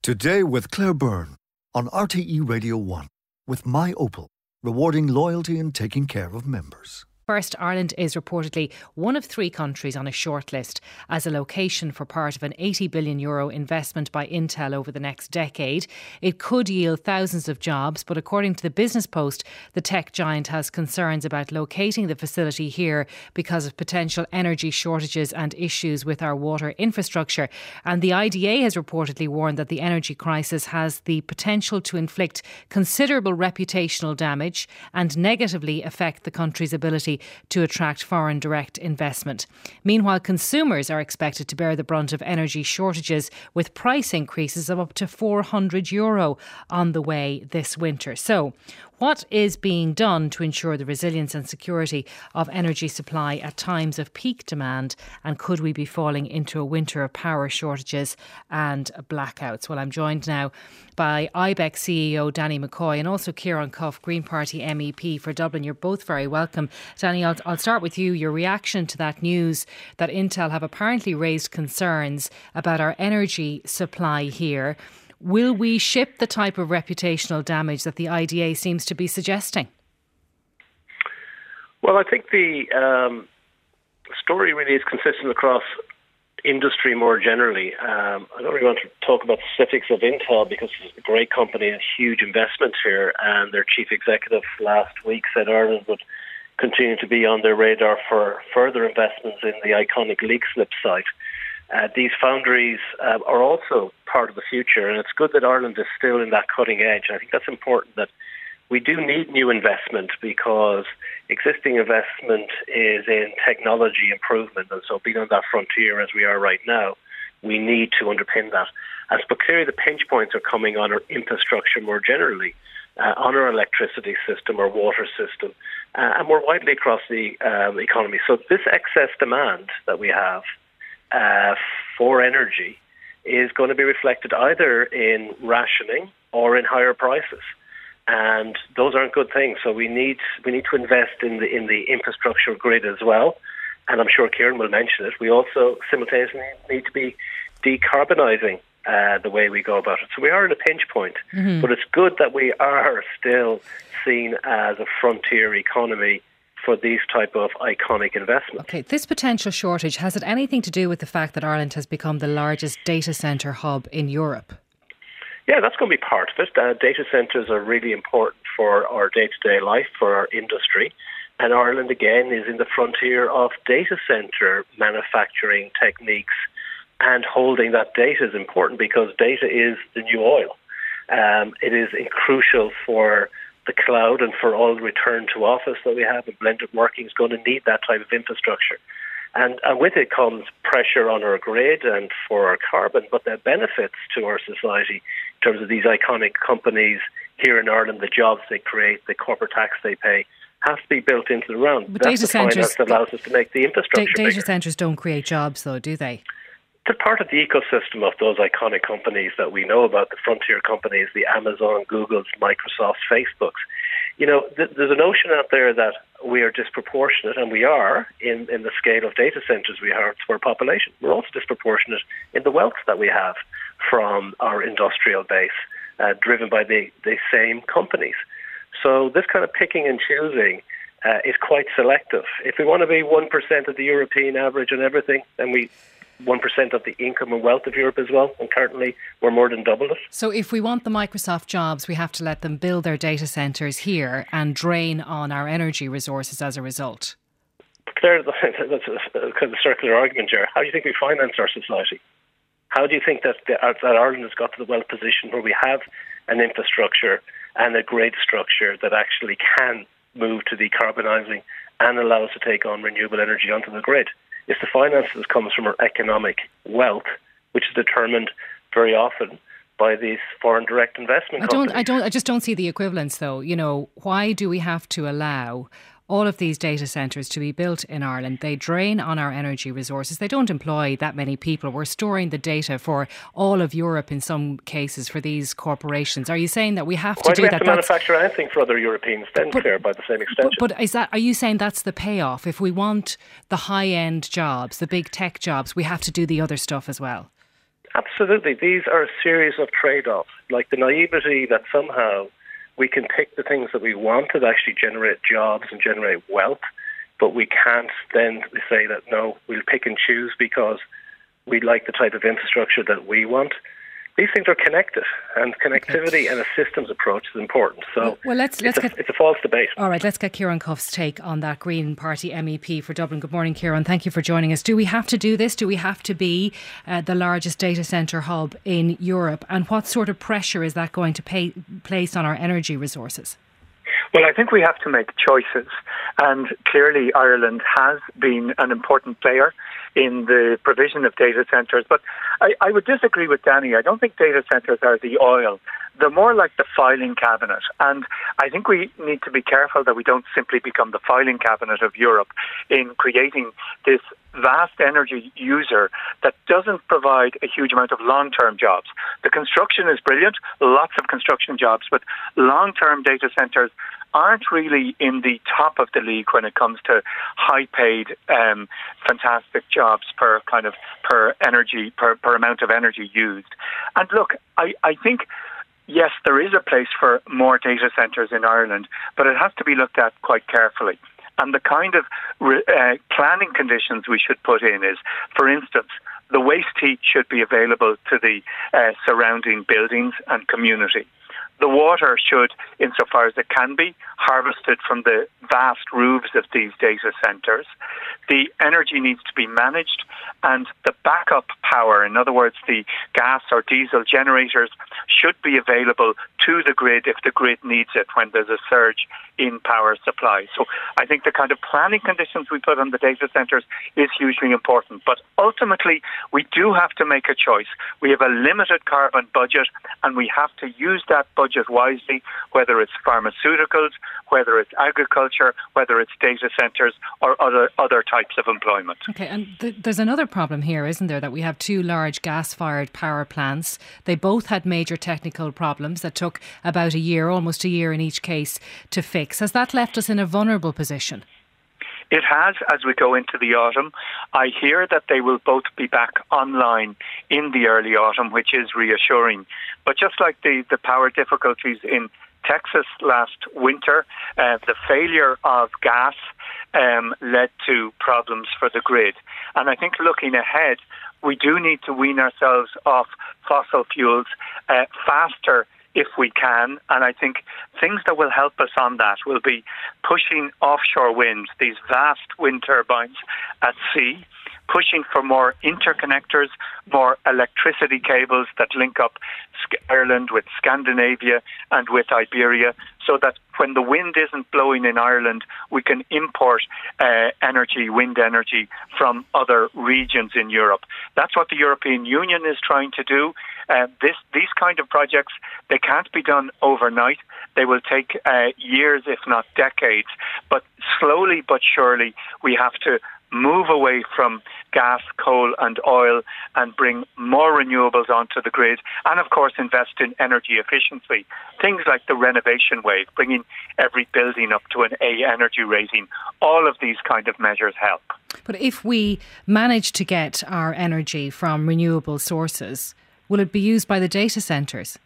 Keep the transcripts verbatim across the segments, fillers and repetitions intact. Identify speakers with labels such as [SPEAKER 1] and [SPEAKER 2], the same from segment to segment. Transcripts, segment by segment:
[SPEAKER 1] Today with Claire Byrne on R T E Radio one with My Opel, rewarding loyalty and taking care of members.
[SPEAKER 2] First, Ireland is reportedly one of three countries on a shortlist as a location for part of an eighty billion euro investment by Intel over the next decade. It could yield thousands of jobs, but according to the Business Post, the tech giant has concerns about locating the facility here because of potential energy shortages and issues with our water infrastructure. And the I D A has reportedly warned that the energy crisis has the potential to inflict considerable reputational damage and negatively affect the country's ability to attract foreign direct investment. Meanwhile, consumers are expected to bear the brunt of energy shortages, with price increases of up to four hundred euro on the way this winter. So, what is being done to ensure the resilience and security of energy supply at times of peak demand? And could we be falling into a winter of power shortages and blackouts? Well, I'm joined now by I B E C C E O Danny McCoy and also Kieran Cuff, Green Party M E P for Dublin. You're both very welcome. Danny, I'll, I'll start with you. Your reaction to that news that Intel have apparently raised concerns about our energy supply here. Will we ship the type of reputational damage that the I D A seems to be suggesting?
[SPEAKER 3] Well, I think the um, story really is consistent across industry more generally. Um, I don't really want to talk about the specifics of Intel because it's a great company and huge investment here, and their chief executive last week said Ireland would continue to be on their radar for further investments in the iconic Leixlip site. Uh, these foundries uh, are also part of the future, and it's good that Ireland is still in that cutting edge. I think that's important, that we do need new investment because existing investment is in technology improvement, and so being on that frontier as we are right now, we need to underpin that. As but clearly the pinch points are coming on our infrastructure more generally, uh, on our electricity system, our water system, uh, and more widely across the um, economy. So this excess demand that we have Uh, for energy is going to be reflected either in rationing or in higher prices, and those aren't good things. So we need we need to invest in the in the infrastructure grid as well, and I'm sure Kieran will mention it. We also simultaneously need to be decarbonising uh, the way we go about it. So we are in a pinch point, mm-hmm. but it's good that we are still seen as a frontier economy for these type of iconic investments.
[SPEAKER 2] Okay, this potential shortage, has it anything to do with the fact that Ireland has become the largest data centre hub in Europe?
[SPEAKER 3] Yeah, that's going to be part of it. Uh, data centres are really important for our day-to-day life, for our industry. And Ireland, again, is in the frontier of data centre manufacturing techniques, and holding that data is important because data is the new oil. Um, it is crucial for the cloud and for all return to office that we have, and blended working is going to need that type of infrastructure. And, and with it comes pressure on our grid and for our carbon, but the benefits to our society in terms of these iconic companies here in Ireland, the jobs they create, the corporate tax they pay, have to be built into the round.
[SPEAKER 2] But
[SPEAKER 3] That's
[SPEAKER 2] data
[SPEAKER 3] the finance that allows us to make the infrastructure
[SPEAKER 2] da- Data
[SPEAKER 3] bigger.
[SPEAKER 2] centres don't create jobs though, do they?
[SPEAKER 3] They're part of the ecosystem of those iconic companies that we know about, the frontier companies, the Amazon, Googles, Microsofts, Facebooks. You know, th- there's a notion out there that we are disproportionate, and we are in, in the scale of data centres we have to our population. We're also disproportionate in the wealth that we have from our industrial base, uh, driven by the, the same companies. So this kind of picking and choosing uh, is quite selective. If we want to be one percent of the European average on everything, then we one percent of the income and wealth of Europe as well, and currently we're more than double it.
[SPEAKER 2] So if we want the Microsoft jobs, we have to let them build their data centres here and drain on our energy resources as a result.
[SPEAKER 3] Claire, that's a kind of circular argument here. How do you think we finance our society? How do you think that, the, that Ireland has got to the well position where we have an infrastructure and a grid structure that actually can move to decarbonising and allow us to take on renewable energy onto the grid? It's the finance that comes from our economic wealth, which is determined very often by these foreign direct investment
[SPEAKER 2] I don't,
[SPEAKER 3] companies.
[SPEAKER 2] I don't. I just don't see the equivalence, though. You know, why do we have to allow all of these data centres to be built in Ireland? They drain on our energy resources. They don't employ that many people. We're storing the data for all of Europe in some cases for these corporations. Are you saying that we have
[SPEAKER 3] Why
[SPEAKER 2] to do,
[SPEAKER 3] do we
[SPEAKER 2] that?
[SPEAKER 3] have to manufacture anything for other Europeans then, but, Claire, by the same extension?
[SPEAKER 2] But, but is that, are you saying that's the payoff? If we want the high-end jobs, the big tech jobs, we have to do the other stuff as well?
[SPEAKER 3] Absolutely. These are a series of trade-offs, like the naivety that somehow we can pick the things that we want that actually generate jobs and generate wealth, but we can't then say that, no, we'll pick and choose because we like the type of infrastructure that we want. These things are connected, and connectivity okay. and a systems approach is important. So
[SPEAKER 2] well, well, let's, let's
[SPEAKER 3] it's, a,
[SPEAKER 2] get,
[SPEAKER 3] it's a false debate.
[SPEAKER 2] All right, let's get Kieran Cuff's take on that, Green Party M E P for Dublin. Good morning, Kieran. Thank you for joining us. Do we have to do this? Do we have to be uh, the largest data centre hub in Europe? And what sort of pressure is that going to pay, place on our energy resources?
[SPEAKER 4] Well, I think we have to make choices, and clearly Ireland has been an important player in the provision of data centres. But I, I would disagree with Danny. I don't think data centres are the oil. They're more like the filing cabinet. And I think we need to be careful that we don't simply become the filing cabinet of Europe in creating this vast energy user that doesn't provide a huge amount of long-term jobs. The construction is brilliant, lots of construction jobs, but long-term data centres aren't really in the top of the league when it comes to high-paid, um, fantastic jobs per kind of per energy, per, per amount of energy used. And look, I, I think, yes, there is a place for more data centres in Ireland, but it has to be looked at quite carefully. And the kind of uh, planning conditions we should put in is, for instance, the waste heat should be available to the uh, surrounding buildings and community. The water should, insofar as it can be, harvested from the vast roofs of these data centres. The energy needs to be managed, and the backup power, in other words, the gas or diesel generators, should be available to the grid if the grid needs it when there's a surge in power supply. So I think the kind of planning conditions we put on the data centres is hugely important. But ultimately, we do have to make a choice. We have a limited carbon budget, and we have to use that budget wisely, whether it's pharmaceuticals, whether it's agriculture, whether it's data centres or other other types of employment.
[SPEAKER 2] Okay, and th- there's another problem here, isn't there, that we have two large gas-fired power plants. They both had major technical problems that took about a year, almost a year in each case, to fix. Has that left us in a vulnerable position?
[SPEAKER 4] It has, as we go into the autumn. I hear that they will both be back online in the early autumn, which is reassuring. But just like the, the power difficulties in Texas last winter, uh, the failure of gas um, led to problems for the grid. And I think looking ahead, we do need to wean ourselves off fossil fuels uh, faster if we can. And I think things that will help us on that will be pushing offshore wind, these vast wind turbines at sea, pushing for more interconnectors, more electricity cables that link up Ireland with Scandinavia and with Iberia, so that when the wind isn't blowing in Ireland, we can import uh, energy, wind energy, from other regions in Europe. That's what the European Union is trying to do. Uh, this, these kind of projects, they can't be done overnight. They will take uh, years, if not decades. But slowly but surely, we have to move away from gas, coal and oil and bring more renewables onto the grid, and of course invest in energy efficiency. Things like the renovation wave, bringing every building up to an A energy rating. All of these kind of measures help.
[SPEAKER 2] But if we manage to get our energy from renewable sources, will it be used by the data centres?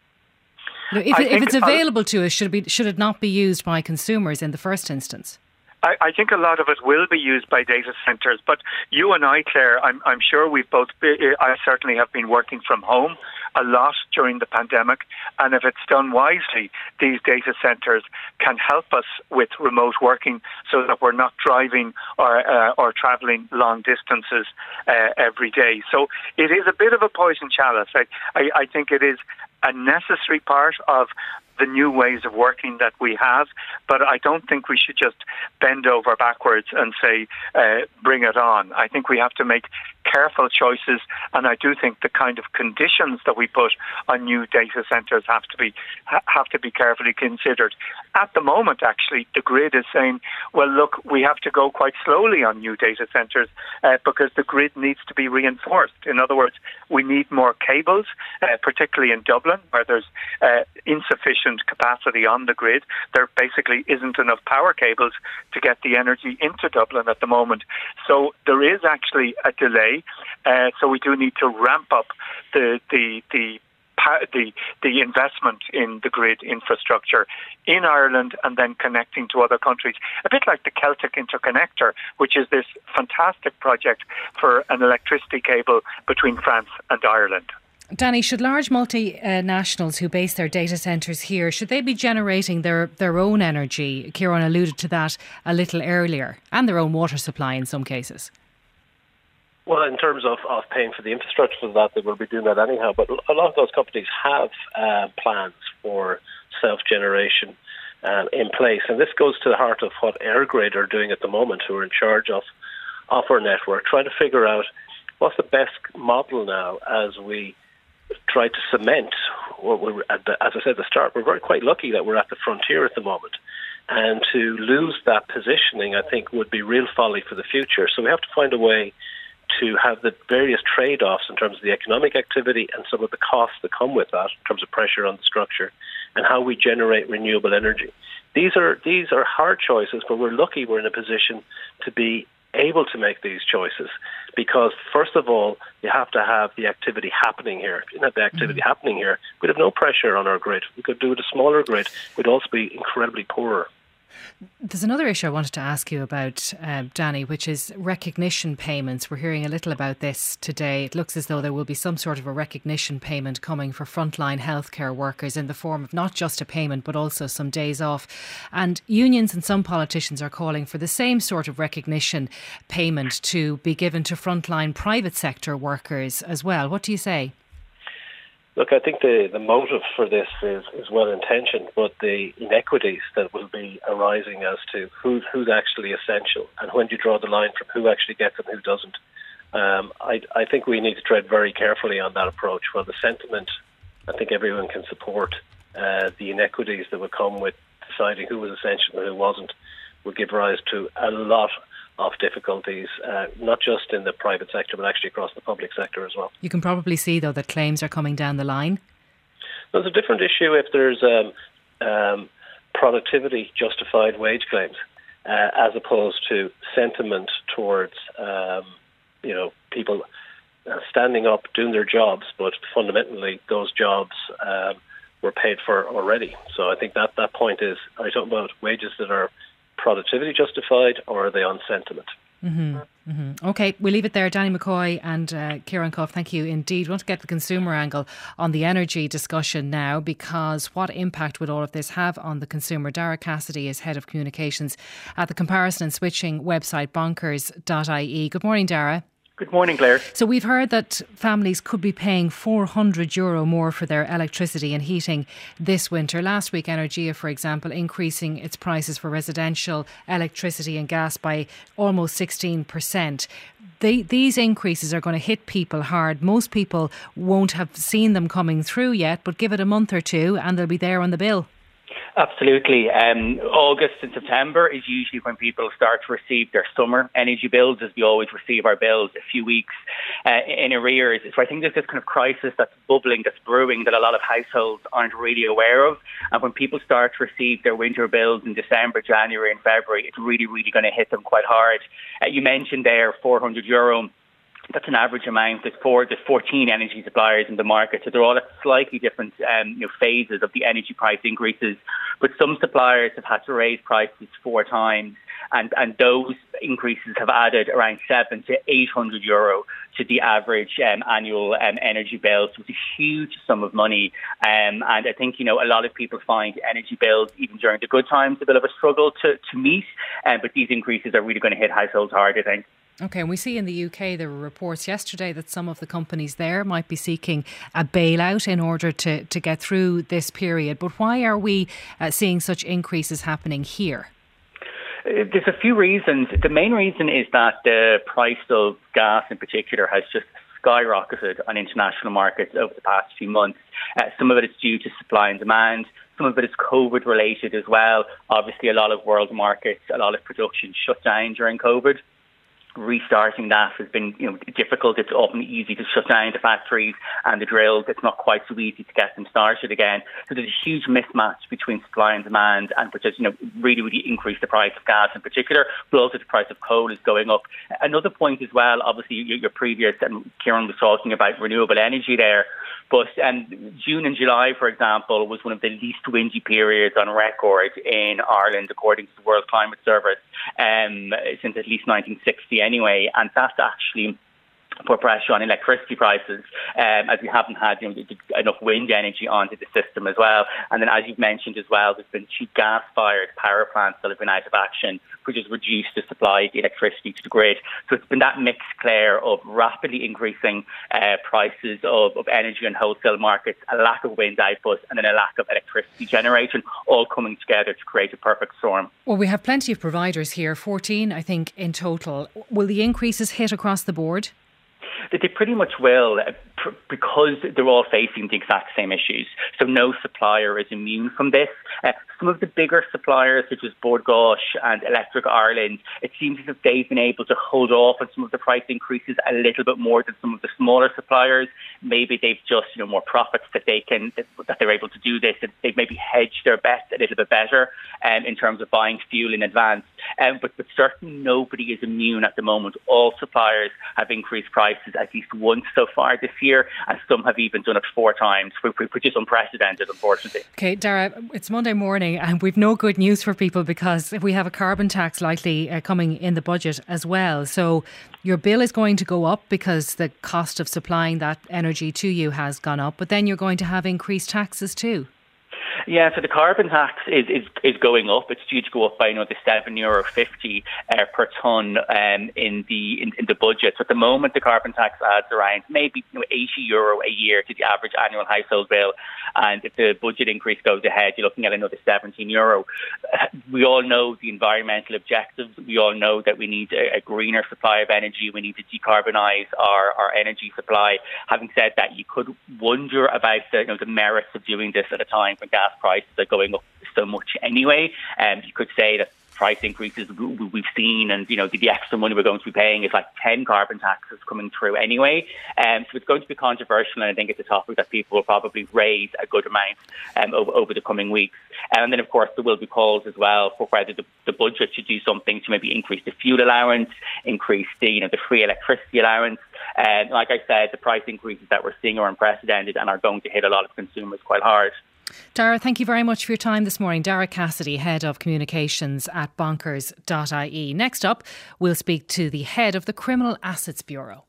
[SPEAKER 2] If, it, if it's available to us, should it, be, should it not be used by consumers in the first instance?
[SPEAKER 4] I, I think a lot of it will be used by data centres, but you and I, Claire, I'm, I'm sure we've both, been, I certainly have been working from home a lot during the pandemic, and if it's done wisely, these data centres can help us with remote working so that we're not driving or, uh, or travelling long distances uh, every day. So it is a bit of a poison chalice. I, I, I think it is a necessary part of the new ways of working that we have, but I don't think we should just bend over backwards and say, uh, bring it on. I think we have to make careful choices, and I do think the kind of conditions that we put on new data centres have to be ha- have to be carefully considered. At the moment, actually, the grid is saying, well, look, we have to go quite slowly on new data centres uh, because the grid needs to be reinforced. In other words, we need more cables, uh, particularly in Dublin, where there's uh, insufficient capacity on the grid. There basically isn't enough power cables to get the energy into Dublin at the moment. So there is actually a delay. quickly. Uh, so we do need to ramp up the the the the the investment in the grid infrastructure in Ireland and then connecting to other countries. A bit like the Celtic Interconnector, which is this fantastic project for an electricity cable between France and Ireland.
[SPEAKER 2] Danny, should large multinationals who base their data centres here, should they be generating their, their own energy? Kieran alluded to that a little earlier, and their own water supply in some cases.
[SPEAKER 3] Well, in terms of, of paying for the infrastructure for that, they will be doing that anyhow. But a lot of those companies have uh, plans for self-generation um, in place. And this goes to the heart of what EirGrid are doing at the moment, who are in charge of, of our network, trying to figure out what's the best model now as we try to cement what we're at the, as I said at the start, we're very quite lucky that we're at the frontier at the moment. And to lose that positioning, I think, would be real folly for the future. So we have to find a way to have the various trade-offs in terms of the economic activity and some of the costs that come with that in terms of pressure on the structure and how we generate renewable energy. These are these are hard choices, but we're lucky we're in a position to be able to make these choices because, first of all, you have to have the activity happening here. If you didn't have the activity mm-hmm. happening here, we'd have no pressure on our grid. We could do it a smaller grid. We'd also be incredibly poorer.
[SPEAKER 2] There's another issue I wanted to ask you about, uh, Danny, which is recognition payments. We're hearing a little about this today. It looks as though there will be some sort of a recognition payment coming for frontline healthcare workers in the form of not just a payment but also some days off. And unions and some politicians are calling for the same sort of recognition payment to be given to frontline private sector workers as well. What do you say?
[SPEAKER 3] Look, I think the, the motive for this is, is well-intentioned, but the inequities that will be arising as to who's, who's actually essential and when do you draw the line from who actually gets and who doesn't, um, I, I think we need to tread very carefully on that approach. While the sentiment, I think everyone can support, uh, the inequities that would come with deciding who was essential and who wasn't would give rise to a lot of difficulties, uh, not just in the private sector, but actually across the public sector as well.
[SPEAKER 2] You can probably see, though, that claims are coming down the line.
[SPEAKER 3] There's a different issue if there's um, um, productivity justified wage claims, uh, as opposed to sentiment towards, um, you know, people uh, standing up, doing their jobs, but fundamentally those jobs um, were paid for already. So I think that that point is, are you talking about wages that are productivity justified, or are they on sentiment?
[SPEAKER 2] Mm-hmm, mm-hmm. OK, we'll leave it there. Danny McCoy and uh, Kieran Cuffe, thank you indeed. We want to get the consumer angle on the energy discussion now, because what impact would all of this have on the consumer? Dara Cassidy is Head of Communications at the comparison and switching website bonkers dot I E. Good morning, Dara.
[SPEAKER 5] Good morning, Claire.
[SPEAKER 2] So we've heard that families could be paying four hundred euro more for their electricity and heating this winter. Last week, Energia, for example, increasing its prices for residential electricity and gas by almost sixteen percent. They, these increases are going to hit people hard. Most people won't have seen them coming through yet, but give it a month or two and they'll be there on the bill.
[SPEAKER 5] Absolutely. Um, August and September is usually when people start to receive their summer energy bills, as we always receive our bills a few weeks uh, in arrears. So I think there's this kind of crisis that's bubbling, that's brewing, that a lot of households aren't really aware of. And when people start to receive their winter bills in December, January and February, it's really, really going to hit them quite hard. Uh, you mentioned there four hundred euro. That's an average amount. There's four, there's fourteen energy suppliers in the market, so they're all at slightly different um, you know, phases of the energy price increases. But some suppliers have had to raise prices four times, and, and those increases have added around seven to eight hundred euro to the average um, annual um, energy bill. So it's a huge sum of money, um, and I think you know a lot of people find energy bills, even during the good times, a bit of a struggle to to meet. Um, but these increases are really going to hit households hard, I think.
[SPEAKER 2] OK, and we see in the U K there were reports yesterday that some of the companies there might be seeking a bailout in order to, to get through this period. But why are we uh, seeing such increases happening here?
[SPEAKER 5] There's a few reasons. The main reason is that the price of gas in particular has just skyrocketed on international markets over the past few months. Uh, some of it is due to supply and demand. Some of it is COVID related as well. Obviously, a lot of world markets, a lot of production shut down during COVID. restarting that has been, you know, difficult. It's often easy to shut down the factories and the drills. It's not quite so easy to get them started again. So there's a huge mismatch between supply and demand, and which has, you know, really, really increased the price of gas in particular, but also the price of coal is going up. Another point as well, obviously your, your previous, and Kieran was talking about renewable energy there, but um, June and July, for example, was one of the least windy periods on record in Ireland, according to the World Climate Service, um, since at least nineteen sixty anyway, and that's actually put pressure on electricity prices, um, as we haven't had, you know, enough wind energy onto the system as well. And then, as you've mentioned as well, there's been cheap gas-fired power plants that have been out of action, which has reduced the supply of electricity to the grid. So it's been that mix, Claire, of rapidly increasing uh, prices of, of energy and wholesale markets, a lack of wind output, and then a lack of electricity generation, all coming together to create a perfect storm.
[SPEAKER 2] Well, we have plenty of providers here, fourteen, I think, in total. Will the increases hit across the board?
[SPEAKER 5] They pretty much will, because they're all facing the exact same issues. So no supplier is immune from this. Uh, some of the bigger suppliers, such as Bord Gáis and Electric Ireland, it seems as if they've been able to hold off on some of the price increases a little bit more than some of the smaller suppliers. Maybe they've just, you know, more profits that they can, that they're able to do this. They've maybe hedged their bets a little bit better um, in terms of buying fuel in advance. Um, but, but certainly nobody is immune at the moment. All suppliers have increased prices at least once so far this year, and some have even done it four times, which is unprecedented, unfortunately.
[SPEAKER 2] Okay, Dara, it's Monday morning and we've no good news for people, because we have a carbon tax likely uh, coming in the budget as well. So your bill is going to go up because the cost of supplying that energy to you has gone up, but then you're going to have increased taxes too.
[SPEAKER 5] Yeah, so the carbon tax is, is, is going up. It's due to go up by another seven euro fifty uh, per tonne um, in the in, in the budget. So at the moment, the carbon tax adds around maybe, you know, eighty euro a year to the average annual household bill. And if the budget increase goes ahead, you're looking at another seventeen euro. Uh, we all know the environmental objectives. We all know that we need a, a greener supply of energy. We need to decarbonise our, our energy supply. Having said that, you could wonder about the, you know, the merits of doing this at a time when gas prices are going up so much anyway. And um, you could say that price increases we've seen, and, you know, the extra money we're going to be paying is like ten carbon taxes coming through anyway. Um, so it's going to be controversial, and I think it's a topic that people will probably raise a good amount um, over, over the coming weeks. And then, of course, there will be calls as well for whether the, the budget should do something to maybe increase the fuel allowance, increase the, you know, the free electricity allowance. And like I said, the price increases that we're seeing are unprecedented and are going to hit a lot of consumers quite hard.
[SPEAKER 2] Dara, thank you very much for your time this morning. Dara Cassidy, Head of Communications at bonkers dot I E. Next up, we'll speak to the Head of the Criminal Assets Bureau.